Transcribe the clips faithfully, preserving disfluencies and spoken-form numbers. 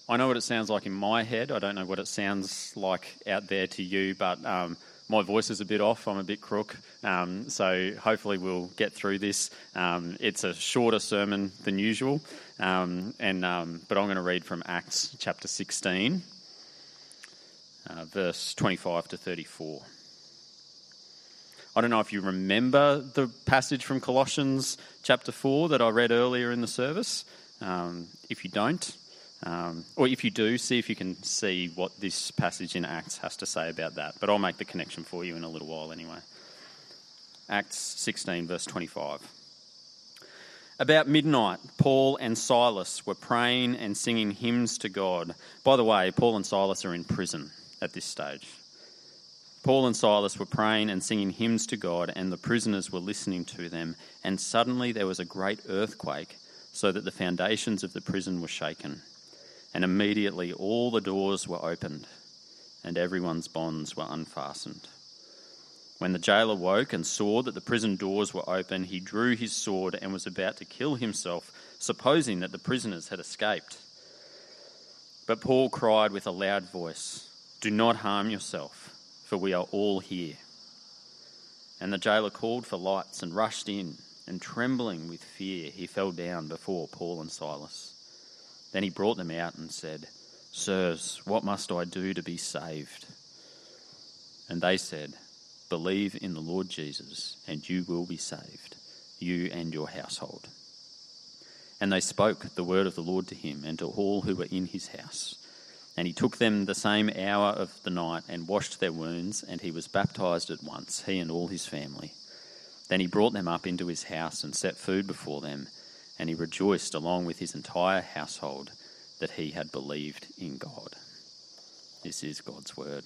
I know what it sounds like in my head. I don't know what it sounds like out there to you, but um, my voice is a bit off. I'm a bit crook. Um, so hopefully we'll get through this. Um, it's a shorter sermon than usual, um, and um, but I'm going to read from Acts chapter sixteen, uh, verse twenty-five to thirty-four. I don't know if you remember the passage from Colossians chapter four that I read earlier in the service. Um, if you don't, Um, or if you do, see if you can see what this passage in Acts has to say about that. But I'll make the connection for you in a little while anyway. Acts sixteen, verse twenty-five. About midnight, Paul and Silas were praying and singing hymns to God. By the way, Paul and Silas are in prison at this stage. Paul and Silas were praying and singing hymns to God, and the prisoners were listening to them. And suddenly there was a great earthquake, so that the foundations of the prison were shaken. And immediately all the doors were opened and everyone's bonds were unfastened. When the jailer woke and saw that the prison doors were open, he drew his sword and was about to kill himself, supposing that the prisoners had escaped. But Paul cried with a loud voice, "Do not harm yourself, for we are all here." And the jailer called for lights and rushed in, and trembling with fear, he fell down before Paul and Silas. Then he brought them out and said, "Sirs, what must I do to be saved?" And they said, "Believe in the Lord Jesus, and you will be saved, you and your household." And they spoke the word of the Lord to him and to all who were in his house. And he took them the same hour of the night and washed their wounds, and he was baptized at once, he and all his family. Then he brought them up into his house and set food before them, and he rejoiced along with his entire household that he had believed in God. This is God's word.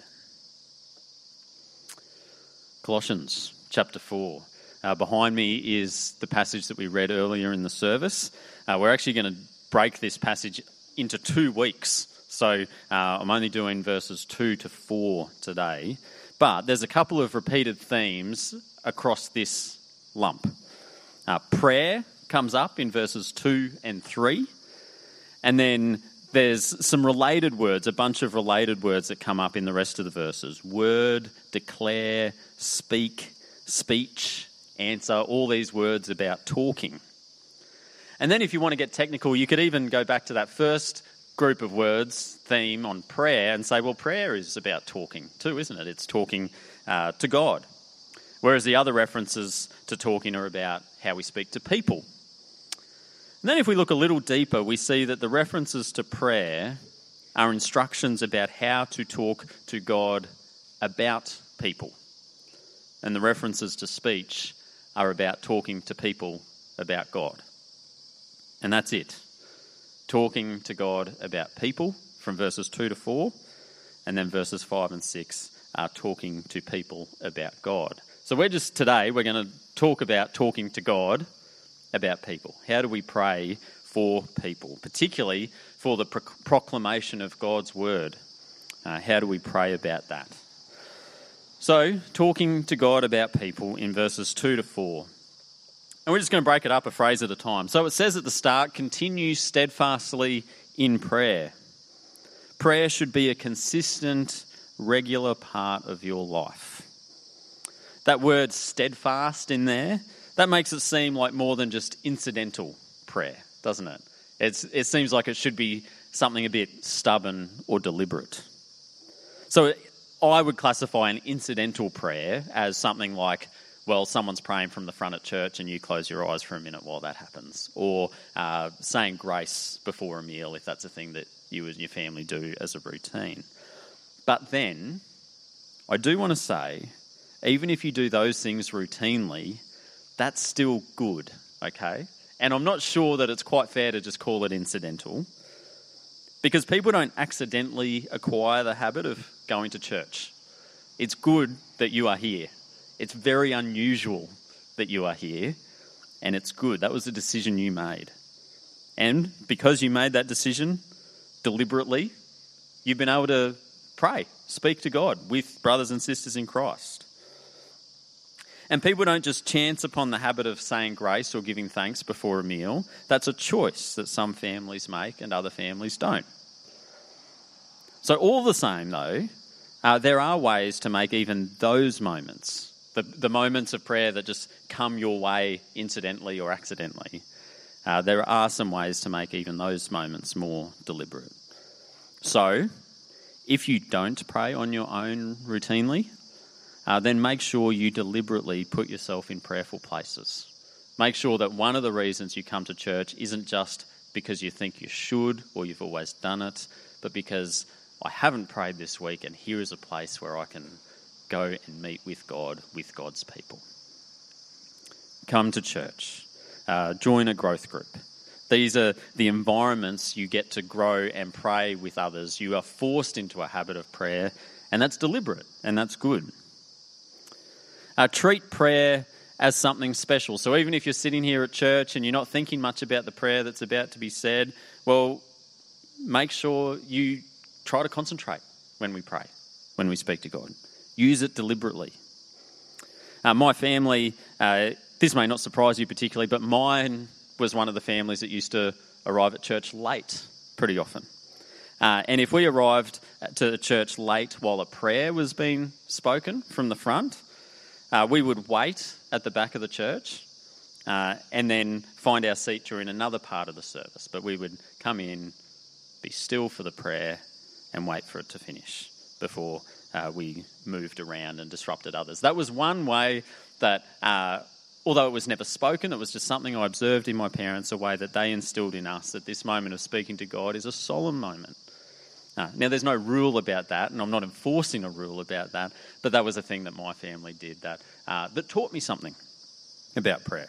Colossians chapter four. Uh, behind me is the passage that we read earlier in the service. Uh, we're actually going to break this passage into two weeks. So uh, I'm only doing verses two to four today. But there's a couple of repeated themes across this lump. Uh, prayer comes up in verses two and three. And then there's some related words, a bunch of related words that come up in the rest of the verses. Word, declare, speak, speech, answer, all these words about talking. And then if you want to get technical, you could even go back to that first group of words, theme on prayer, and say, well, prayer is about talking too, isn't it? It's talking uh, to God. Whereas the other references to talking are about how we speak to people. And then if we look a little deeper, we see that the references to prayer are instructions about how to talk to God about people. And the references to speech are about talking to people about God. And that's it. Talking to God about people from verses two to four, and then verses five and six are talking to people about God. So we're just, today, we're going to talk about talking to God about people. How do we pray for people, particularly for the pro- proclamation of God's word? Uh, how do we pray about that? So, talking to God about people in verses two to four. And we're just going to break it up a phrase at a time. So it says at the start, continue steadfastly in prayer. Prayer should be a consistent, regular part of your life. That word steadfast in there, that makes it seem like more than just incidental prayer, doesn't it? It's, it seems like it should be something a bit stubborn or deliberate. So I would classify an incidental prayer as something like, well, someone's praying from the front at church and you close your eyes for a minute while that happens. Or uh, saying grace before a meal, if that's a thing that you and your family do as a routine. But then, I do want to say, even if you do those things routinely, that's still good, okay? And I'm not sure that it's quite fair to just call it incidental, because people don't accidentally acquire the habit of going to church. It's good that you are here. It's very unusual that you are here, and it's good. That was a decision you made. And because you made that decision deliberately, you've been able to pray, speak to God with brothers and sisters in Christ. And people don't just chance upon the habit of saying grace or giving thanks before a meal. That's a choice that some families make and other families don't. So all the same, though, uh, there are ways to make even those moments, the, the moments of prayer that just come your way incidentally or accidentally, uh, there are some ways to make even those moments more deliberate. So, if you don't pray on your own routinely, uh, then make sure you deliberately put yourself in prayerful places. Make sure that one of the reasons you come to church isn't just because you think you should or you've always done it, but because I haven't prayed this week and here is a place where I can go and meet with God, with God's people. Come to church. Uh, join a growth group. These are the environments you get to grow and pray with others. You are forced into a habit of prayer, and that's deliberate, and that's good. Uh, treat prayer as something special. So even if you're sitting here at church and you're not thinking much about the prayer that's about to be said, well, make sure you try to concentrate when we pray, when we speak to God. Use it deliberately. Uh, my family, uh, this may not surprise you particularly, but mine was one of the families that used to arrive at church late pretty often. Uh, and if we arrived to church late while a prayer was being spoken from the front, uh, we would wait at the back of the church uh, and then find our seat during another part of the service. But we would come in, be still for the prayer and wait for it to finish before uh, we moved around and disrupted others. That was one way that, uh, although it was never spoken, it was just something I observed in my parents, a way that they instilled in us that this moment of speaking to God is a solemn moment. Uh, now, there's no rule about that, and I'm not enforcing a rule about that, but that was a thing that my family did that uh, that taught me something about prayer.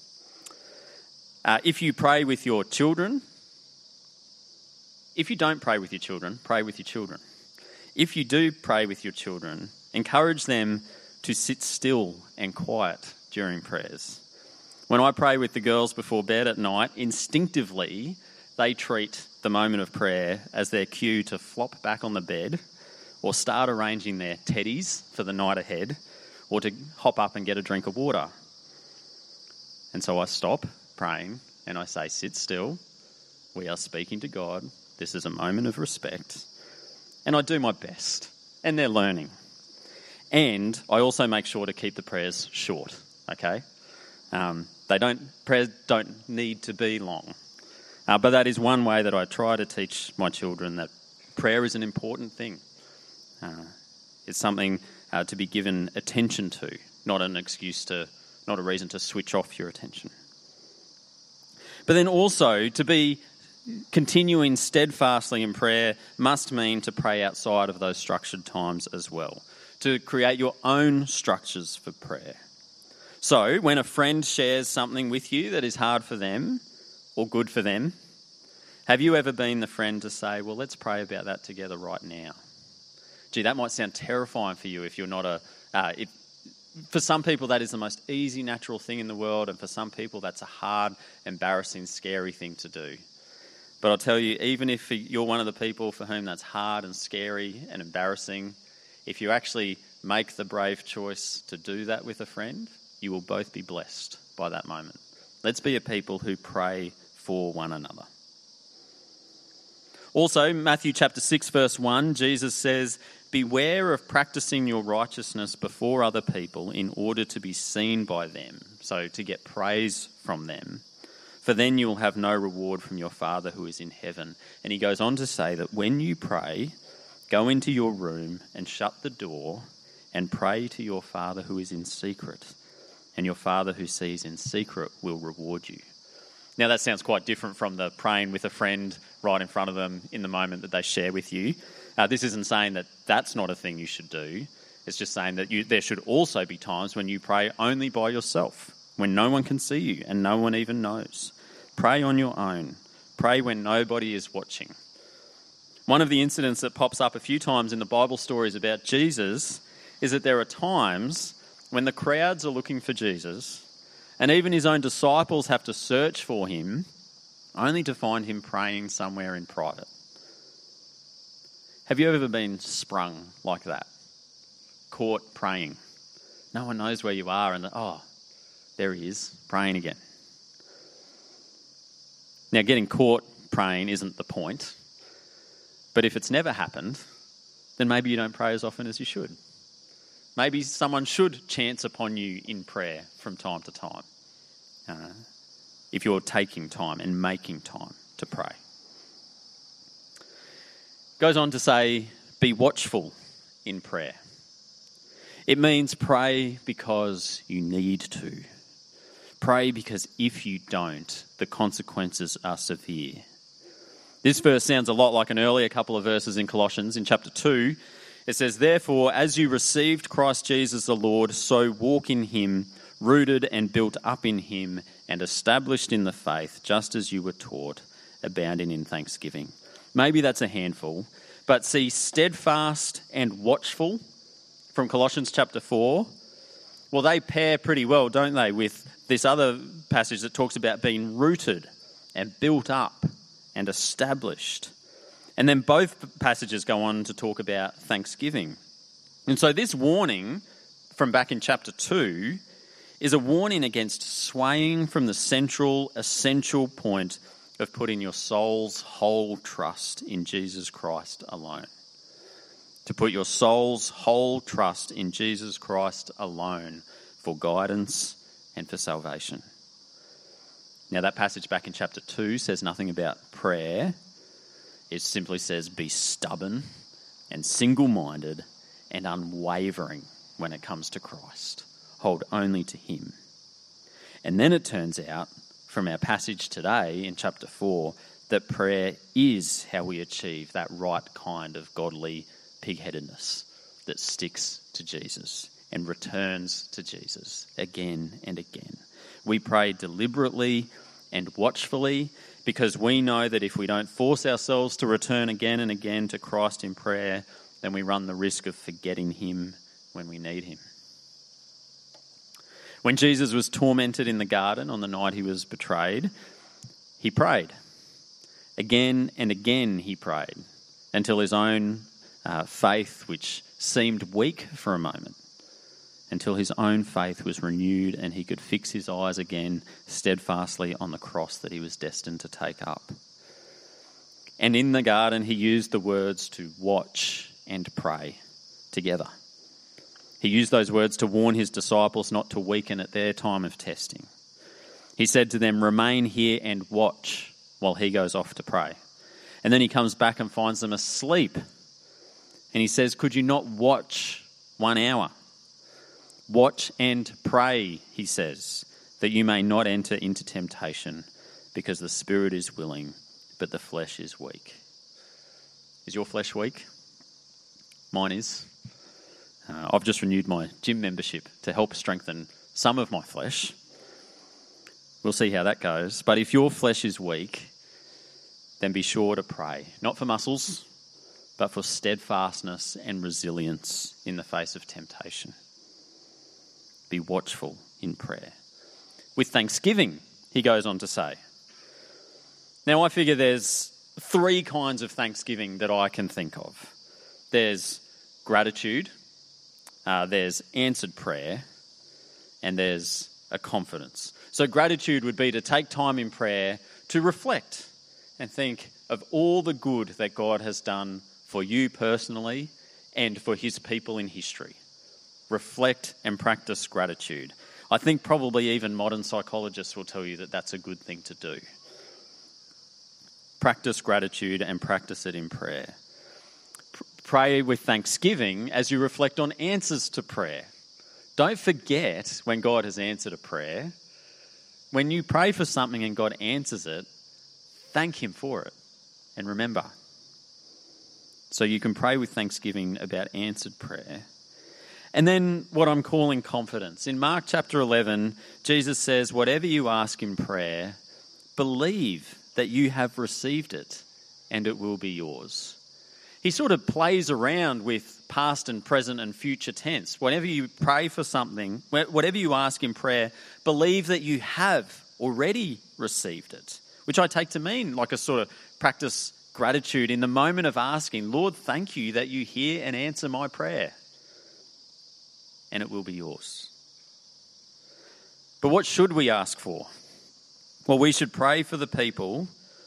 Uh, if you pray with your children, if you don't pray with your children, pray with your children. If you do pray with your children, encourage them to sit still and quiet during prayers. When I pray with the girls before bed at night, instinctively they treat the moment of prayer as their cue to flop back on the bed or start arranging their teddies for the night ahead or to hop up and get a drink of water. And so I stop praying and I say, sit still. We are speaking to God. This is a moment of respect. And I do my best. And they're learning. And I also make sure to keep the prayers short, okay? Um, they don't, prayers don't need to be long. Uh, but that is one way that I try to teach my children that prayer is an important thing. Uh, it's something uh, to be given attention to, not an excuse to, not a reason to switch off your attention. But then also to be continuing steadfastly in prayer must mean to pray outside of those structured times as well, to create your own structures for prayer. So when a friend shares something with you that is hard for them or good for them, have you ever been the friend to say, well, let's pray about that together right now? Gee, that might sound terrifying for you if you're not a... Uh, if, for some people, that is the most easy, natural thing in the world, and for some people, that's a hard, embarrassing, scary thing to do. But I'll tell you, even if you're one of the people for whom that's hard and scary and embarrassing, if you actually make the brave choice to do that with a friend, you will both be blessed by that moment. Let's be a people who pray for one another. Also, Matthew chapter six, verse one, Jesus says, beware of practicing your righteousness before other people in order to be seen by them, so to get praise from them. For then you will have no reward from your Father who is in heaven. And he goes on to say that when you pray, go into your room and shut the door and pray to your Father who is in secret. And your Father who sees in secret will reward you. Now that sounds quite different from the praying with a friend right in front of them in the moment that they share with you. Uh, this isn't saying that that's not a thing you should do. It's just saying that you, there should also be times when you pray only by yourself, when no one can see you and no one even knows. Pray on your own. Pray when nobody is watching. One of the incidents that pops up a few times in the Bible stories about Jesus is that there are times when the crowds are looking for Jesus and even his own disciples have to search for him only to find him praying somewhere in private. Have you ever been sprung like that? Caught praying. No one knows where you are and, the, oh, there he is, praying again. Now, getting caught praying isn't the point. But if it's never happened, then maybe you don't pray as often as you should. Maybe someone should chance upon you in prayer from time to time, uh, if you're taking time and making time to pray. Goes on to say, be watchful in prayer. It means pray because you need to. Pray because if you don't, the consequences are severe. This verse sounds a lot like an earlier couple of verses in Colossians. In chapter two, it says, therefore, as you received Christ Jesus the Lord, so walk in him, rooted and built up in him, and established in the faith, just as you were taught, abounding in thanksgiving. Maybe that's a handful, but see, steadfast and watchful from Colossians chapter four, well, they pair pretty well, don't they, with this other passage that talks about being rooted and built up and established. And then both passages go on to talk about thanksgiving. And so this warning from back in chapter two is a warning against swaying from the central, essential point of putting your soul's whole trust in Jesus Christ alone. To put your soul's whole trust in Jesus Christ alone for guidance and for salvation. Now that passage back in chapter two says nothing about prayer. It simply says be stubborn and single-minded and unwavering when it comes to Christ. Hold only to him. And then it turns out from our passage today in chapter four that prayer is how we achieve that right kind of godly pig-headedness that sticks to Jesus and returns to Jesus again and again. We pray deliberately and watchfully because we know that if we don't force ourselves to return again and again to Christ in prayer, then we run the risk of forgetting him when we need him. When Jesus was tormented in the garden on the night he was betrayed, he prayed. Again and again he prayed until his own uh, faith, which seemed weak for a moment, until his own faith was renewed and he could fix his eyes again steadfastly on the cross that he was destined to take up. And in the garden, he used the words to watch and pray together. He used those words to warn his disciples not to weaken at their time of testing. He said to them, remain here and watch while he goes off to pray. And then he comes back and finds them asleep. And he says, could you not watch one hour? Watch and pray, he says, that you may not enter into temptation, because the spirit is willing, but the flesh is weak. Is your flesh weak? Mine is. Uh, I've just renewed my gym membership to help strengthen some of my flesh. We'll see how that goes. But if your flesh is weak, then be sure to pray. Not for muscles, but for steadfastness and resilience in the face of temptation. Be watchful in prayer. With thanksgiving, he goes on to say. Now, I figure there's three kinds of thanksgiving that I can think of. There's gratitude, uh, there's answered prayer, and there's a confidence. So gratitude would be to take time in prayer to reflect and think of all the good that God has done for you personally and for his people in history. Reflect and practice gratitude. I think probably even modern psychologists will tell you that that's a good thing to do. Practice gratitude and practice it in prayer. P- pray with thanksgiving as you reflect on answers to prayer. Don't forget when God has answered a prayer. When you pray for something and God answers it, thank him for it and remember. So you can pray with thanksgiving about answered prayer. And then what I'm calling confidence. In Mark chapter eleven, Jesus says, whatever you ask in prayer, believe that you have received it and it will be yours. He sort of plays around with past and present and future tense. Whenever you pray for something, whatever you ask in prayer, believe that you have already received it, which I take to mean like a sort of practice gratitude in the moment of asking, Lord, thank you that you hear and answer my prayer. And it will be yours. But what should we ask for? Well, we should pray for the people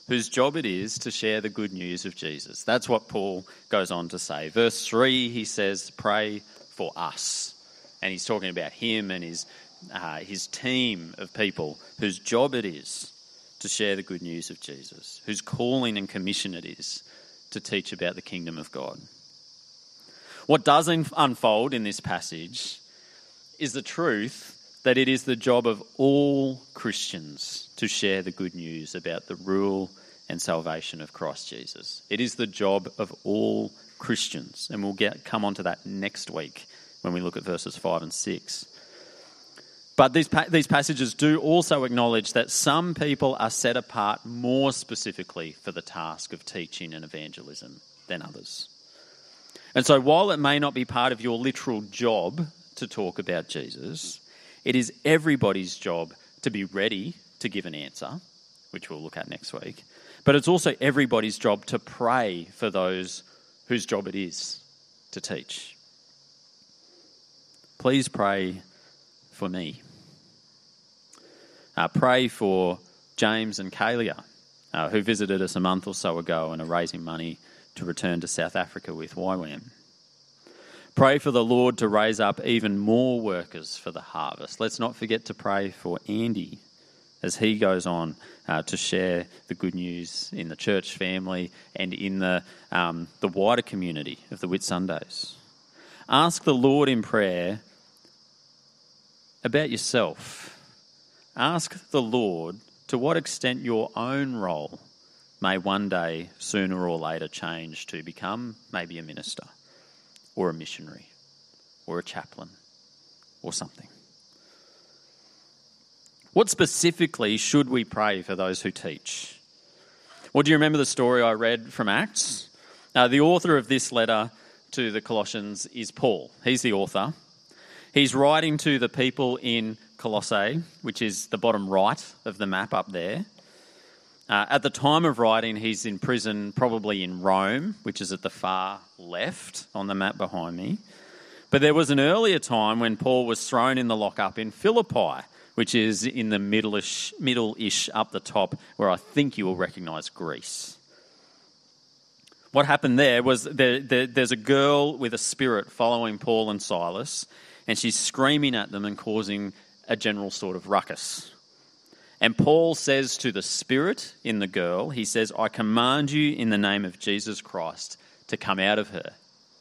whose job it is to share the good news of Jesus. That's what Paul goes on to say. Verse three, he says, pray for us. And he's talking about him and his uh, his team of people whose job it is to share the good news of Jesus, whose calling and commission it is to teach about the kingdom of God. What does unfold in this passage is the truth that it is the job of all Christians to share the good news about the rule and salvation of Christ Jesus. It is the job of all Christians, and we'll get come on to that next week when we look at verses five and six. But these pa- these passages do also acknowledge that some people are set apart more specifically for the task of teaching and evangelism than others. And so while it may not be part of your literal job to talk about Jesus, it is everybody's job to be ready to give an answer, which we'll look at next week. But it's also everybody's job to pray for those whose job it is to teach. Please pray for me. Uh, pray for James and Kalia, uh, who visited us a month or so ago and are raising money to return to South Africa with Y WAM. Pray for the Lord to raise up even more workers for the harvest. Let's not forget to pray for Andy as he goes on uh, to share the good news in the church family and in the um, the wider community of the Whitsundays. Ask the Lord in prayer about yourself. Ask the Lord to what extent your own role may one day, sooner or later, change to become maybe a minister or a missionary or a chaplain or something. What specifically should we pray for those who teach? Well, do you remember the story I read from Acts? Uh, the author of this letter to the Colossians is Paul. He's the author. He's writing to the people in Colossae, which is the bottom right of the map up there. Uh, at the time of writing, he's in prison, probably in Rome, which is at the far left on the map behind me. But there was an earlier time when Paul was thrown in the lockup in Philippi, which is in the middle-ish, middle-ish up the top, where I think you will recognise Greece. What happened there was there, there, there's a girl with a spirit following Paul and Silas, and she's screaming at them and causing a general sort of ruckus. And Paul says to the spirit in the girl, he says, I command you in the name of Jesus Christ to come out of her,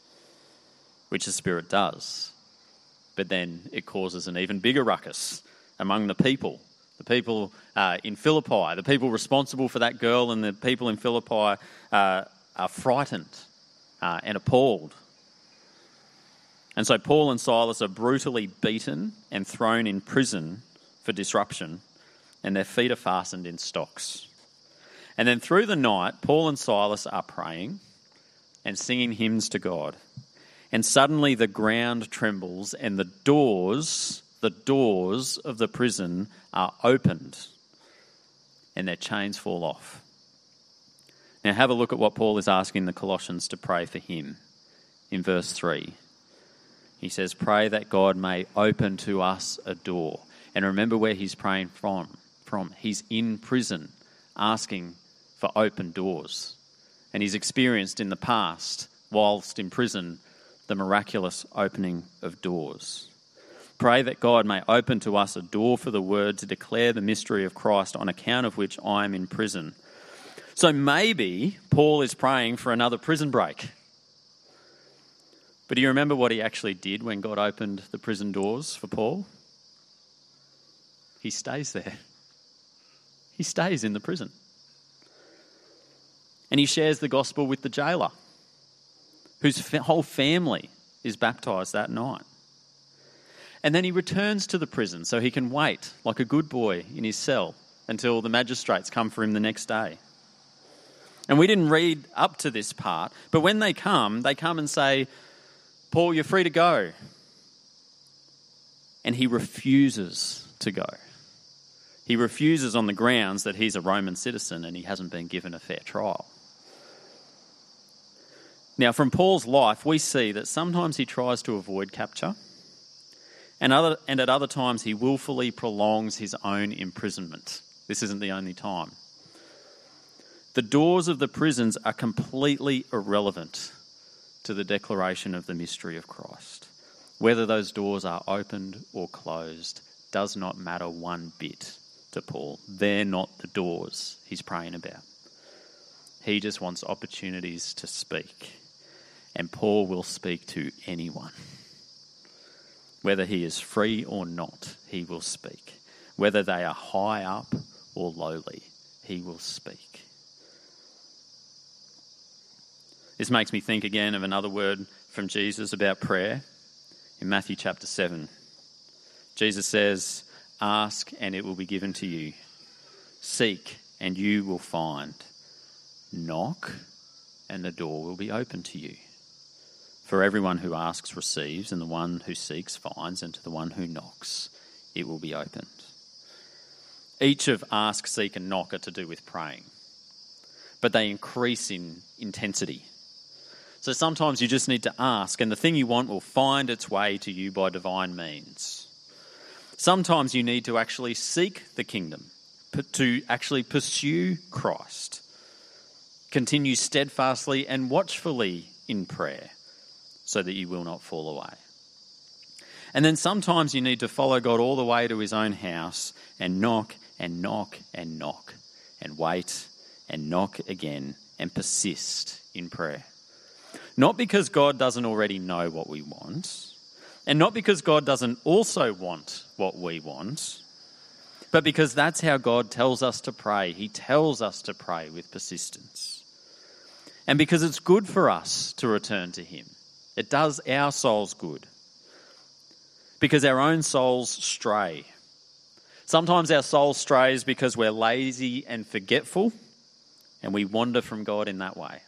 which the spirit does. But then it causes an even bigger ruckus among the people, the people uh, in Philippi, the people responsible for that girl, and the people in Philippi uh, are frightened uh, and appalled. And so Paul and Silas are brutally beaten and thrown in prison for disruption, and their feet are fastened in stocks. And then through the night, Paul and Silas are praying and singing hymns to God. And suddenly the ground trembles and the doors, the doors of the prison are opened and their chains fall off. Now have a look at what Paul is asking the Colossians to pray for him in verse three. He says, pray that God may open to us a door. And remember where he's praying from. from. He's in prison asking for open doors. And he's experienced in the past, whilst in prison, the miraculous opening of doors. Pray that God may open to us a door for the word to declare the mystery of Christ, on account of which I am in prison. So maybe Paul is praying for another prison break. But do you remember what he actually did when God opened the prison doors for Paul? He stays there. He stays in the prison. And he shares the gospel with the jailer, whose fa- whole family is baptised that night. And then he returns to the prison so he can wait like a good boy in his cell until the magistrates come for him the next day. And we didn't read up to this part, but when they come, they come and say, Paul, you're free to go. And he refuses to go. He refuses on the grounds that he's a Roman citizen and he hasn't been given a fair trial. Now, from Paul's life, we see that sometimes he tries to avoid capture, and other and at other times he willfully prolongs his own imprisonment. This isn't the only time. The doors of the prisons are completely irrelevant to the declaration of the mystery of Christ. Whether those doors are opened or closed does not matter one bit to Paul. They're not the doors he's praying about. He just wants opportunities to speak. And Paul will speak to anyone. Whether he is free or not, he will speak. Whether they are high up or lowly, he will speak. This makes me think again of another word from Jesus about prayer in Matthew chapter seven. Jesus says, "Ask and it will be given to you. Seek and you will find. Knock and the door will be open to you. For everyone who asks receives, and the one who seeks finds, and to the one who knocks it will be opened." Each of ask, seek and knock are to do with praying, but they increase in intensity. So sometimes you just need to ask, and the thing you want will find its way to you by divine means. Sometimes you need to actually seek the kingdom, to actually pursue Christ. Continue steadfastly and watchfully in prayer so that you will not fall away. And then sometimes you need to follow God all the way to his own house and knock and knock and knock and wait and knock again and persist in prayer. Not because God doesn't already know what we want, and not because God doesn't also want what we want, but because that's how God tells us to pray. He tells us to pray with persistence. And because it's good for us to return to him. It does our souls good. Because our own souls stray. Sometimes our soul strays because we're lazy and forgetful, and we wander from God in that way.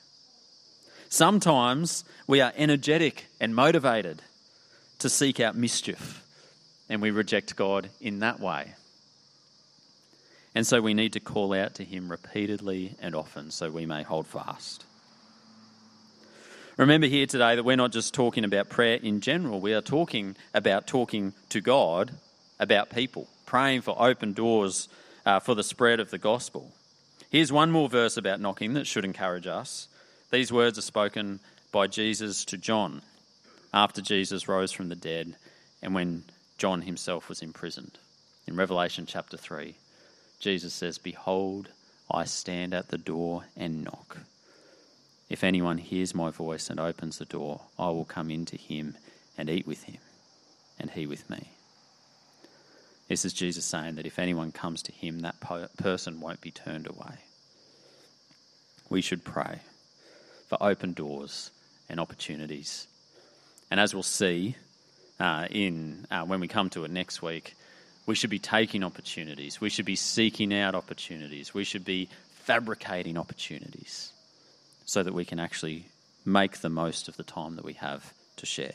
Sometimes we are energetic and motivated to seek out mischief, and we reject God in that way. And so we need to call out to him repeatedly and often so we may hold fast. Remember here today that we're not just talking about prayer in general. We are talking about talking to God about people, praying for open doors uh, for the spread of the gospel. Here's one more verse about knocking that should encourage us. These words are spoken by Jesus to John after Jesus rose from the dead and when John himself was imprisoned. In Revelation chapter three, Jesus says, "Behold, I stand at the door and knock. If anyone hears my voice and opens the door, I will come into him and eat with him, and he with me." This is Jesus saying that if anyone comes to him, that po- person won't be turned away. We should pray for open doors and opportunities. And as we'll see uh, in uh, when we come to it next week, we should be taking opportunities. We should be seeking out opportunities. We should be fabricating opportunities so that we can actually make the most of the time that we have to share.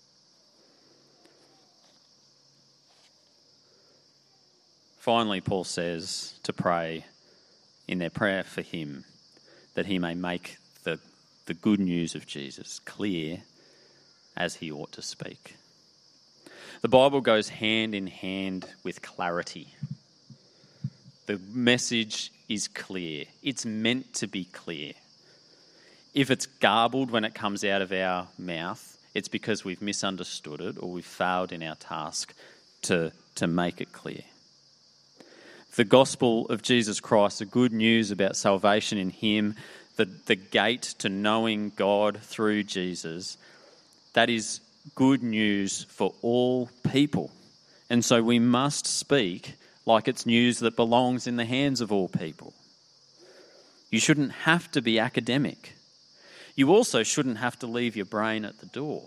Finally, Paul says to pray in their prayer for him that he may make the, the good news of Jesus clear as he ought to speak. The Bible goes hand in hand with clarity. The message is clear. It's meant to be clear. If it's garbled when it comes out of our mouth, it's because we've misunderstood it or we've failed in our task to, to make it clear. The gospel of Jesus Christ, the good news about salvation in him, the, the gate to knowing God through Jesus, that is good news for all people. And so we must speak like it's news that belongs in the hands of all people. You shouldn't have to be academic. You also shouldn't have to leave your brain at the door.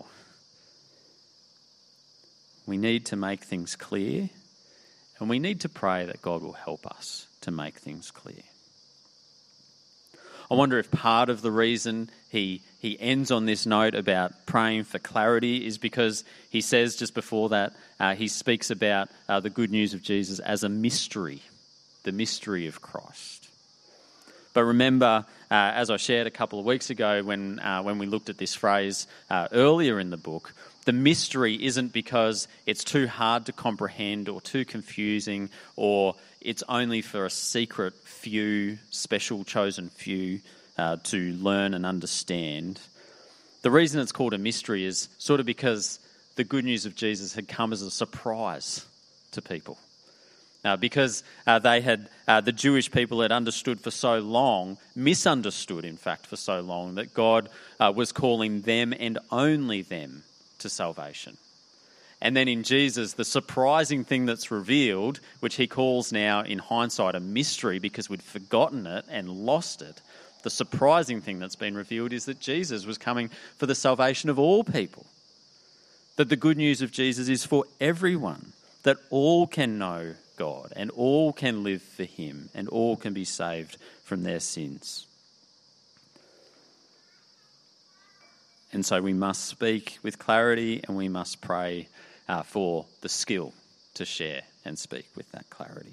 We need to make things clear, and we need to pray that God will help us to make things clear. I wonder if part of the reason he he ends on this note about praying for clarity is because he says just before that, uh, he speaks about uh, the good news of Jesus as a mystery, the mystery of Christ. But remember, uh, as I shared a couple of weeks ago when uh, when we looked at this phrase uh, earlier in the book, The mystery isn't because it's too hard to comprehend or too confusing, or it's only for a secret few, special chosen few uh, to learn and understand. The reason it's called a mystery is sort of because the good news of Jesus had come as a surprise to people. Uh, because uh, they had, uh, the Jewish people had understood for so long, misunderstood in fact for so long, that God uh, was calling them and only them to salvation. And then in Jesus, the surprising thing that's revealed, which he calls now in hindsight a mystery because we'd forgotten it and lost it, the surprising thing that's been revealed is that Jesus was coming for the salvation of all people. That the good news of Jesus is for everyone, that all can know God and all can live for him and all can be saved from their sins. And so we must speak with clarity and we must pray uh, for the skill to share and speak with that clarity.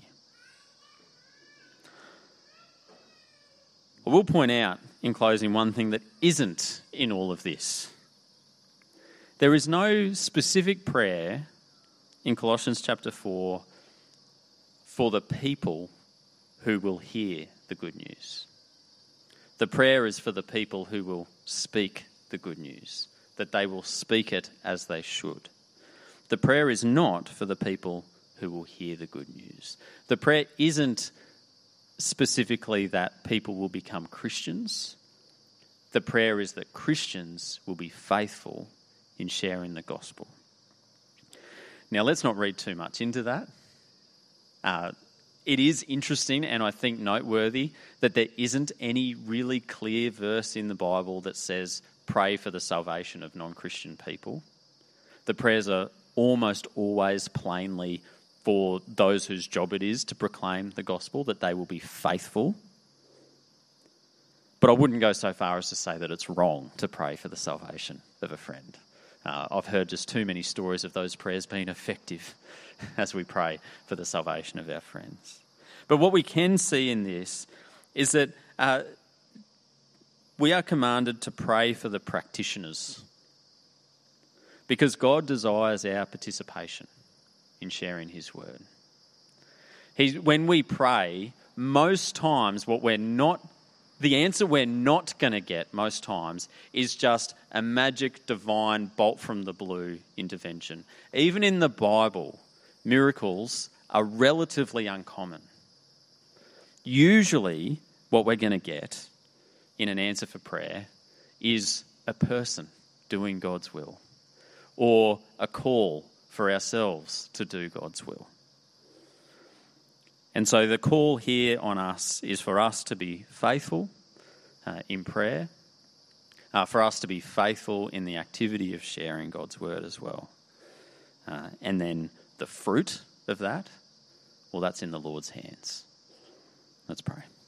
I will point out in closing one thing that isn't in all of this. There is no specific prayer in Colossians chapter four for the people who will hear the good news. The prayer is for the people who will speak the good news, that they will speak it as they should. The prayer is not for the people who will hear the good news. The prayer isn't specifically that people will become Christians. The prayer is that Christians will be faithful in sharing the gospel. Now, let's not read too much into that. Uh, it is interesting and I think noteworthy that there isn't any really clear verse in the Bible that says pray for the salvation of non-Christian people. The prayers are almost always plainly for those whose job it is to proclaim the gospel, that they will be faithful. But I wouldn't go so far as to say that it's wrong to pray for the salvation of a friend. Uh, I've heard just too many stories of those prayers being effective as we pray for the salvation of our friends. But what we can see in this is that uh, we are commanded to pray for the practitioners because God desires our participation in sharing his word. He, when we pray, most times what we're not, the answer we're not going to get most times is just a magic, divine, bolt from the blue intervention. Even in the Bible, miracles are relatively uncommon. Usually what we're going to get in an answer for prayer is a person doing God's will or a call for ourselves to do God's will. And so the call here on us is for us to be faithful uh, in prayer, uh, for us to be faithful in the activity of sharing God's word as well. Uh, and then the fruit of that, well, that's in the Lord's hands. Let's pray.